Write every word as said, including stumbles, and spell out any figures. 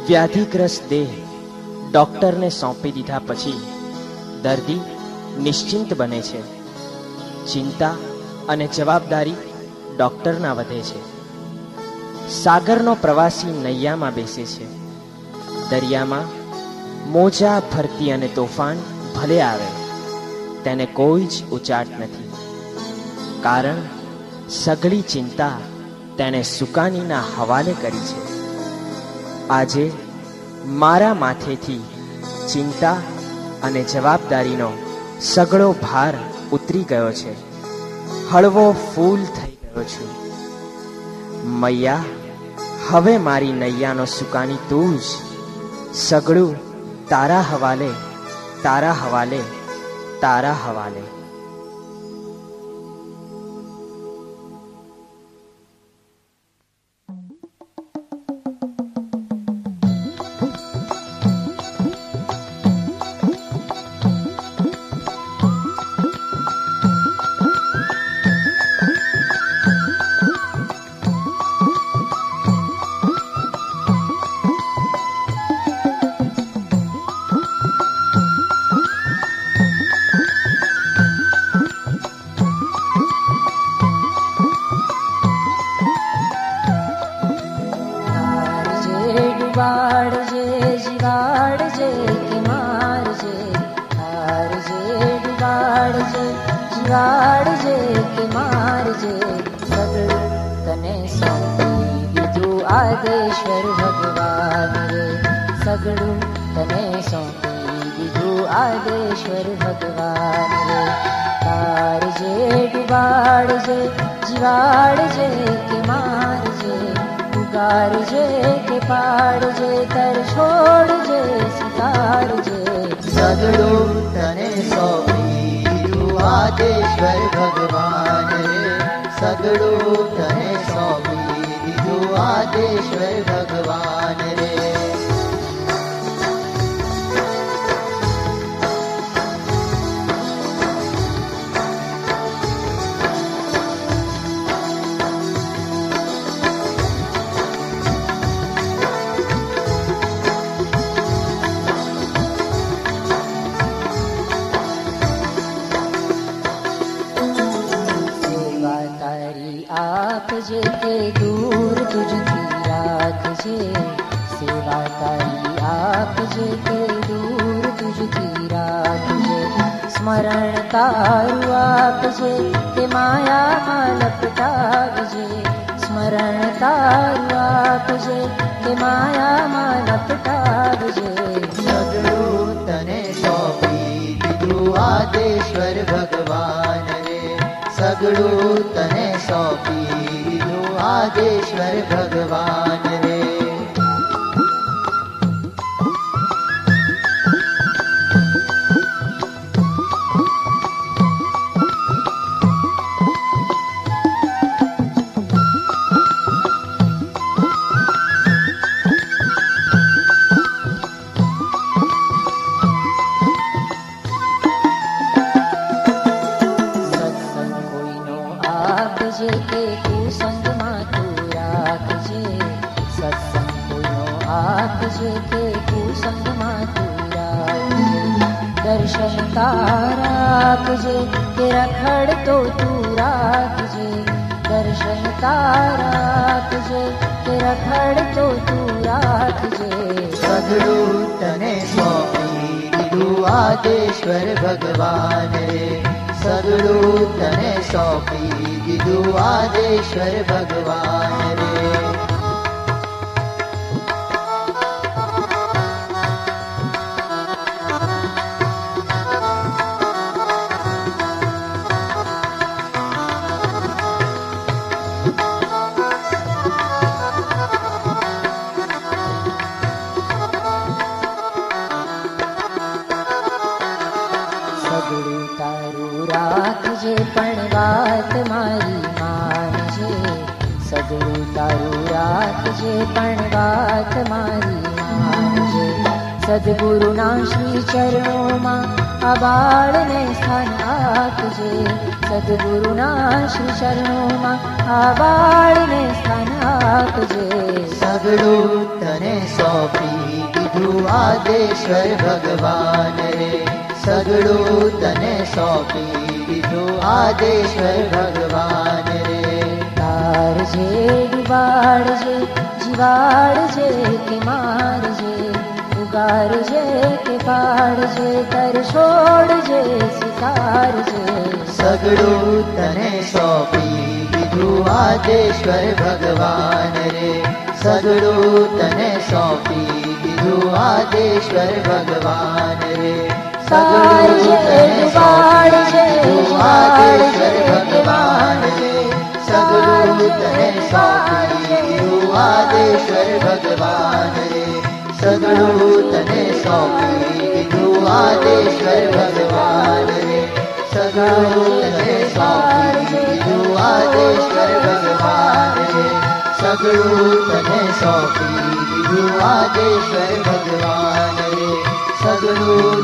વ્યાધિગ્રસ્ત દેહ ડોક્ટરને સોંપી દીધા પછી દર્દી નિશ્ચિંત બને છે. ચિંતા અને જવાબદારી ડોક્ટરના વધે છે. સાગરનો પ્રવાસી નૈયામાં બેસે છે. દરિયામાં મોજા ભરતી અને તોફાન ભલે આવે, તેને કોઈ જ ઉચાટ નથી, કારણ સઘળી ચિંતા તેણે સુકાનીના હવાલે કરી છે. આજે મારા માથેથી ચિંતા અને જવાબદારીનો સઘળો ભાર ઉતરી ગયો છે. હળવો ફૂલ થઈ ગયો છું. મૈયા, હવે મારી નૈયાનો સુકાની તું જ. સઘળું તારા હવાલે, તારા હવાલે, તારા હવાલે. સદગુરુના શ્રી ચરણોમાં આ બાળને સ્થાન આપજે. સદગુરુના શ્રી ચરણોમાં આ બાળને સ્થાન આપજે. સગડું તને સોંપી દીધું આદેશ્વર ભગવાન રે, સગડું તને સોંપી દીધું આદેશ્વર ભગવાન રે. તારજે ડુબાડજે જીવાડજે કે મારજે, ઉગારજે કે પાડજે, તર છોડજે સ્વીકારજે. સગડું તને સોંપી દીધું આદેશ્વર ભગવાન રે, સગડું તને સોંપી દીધું આદેશ્વર ભગવાન રે. સગડું તને સોંપી દીધું આદેશ્વર ભગવાન રે, સગડું તને સોંપી દીધું આદેશ્વર ભગવાન રે, સગડું તને સોંપી દીધું આદેશ્વર ભગવાન રે, સગડું તને સોંપી દીધું આદેશ્વર ભગવાન રે, સગડું તને સોંપી દીધું આદેશ્વર ભગવાન રે, સગડું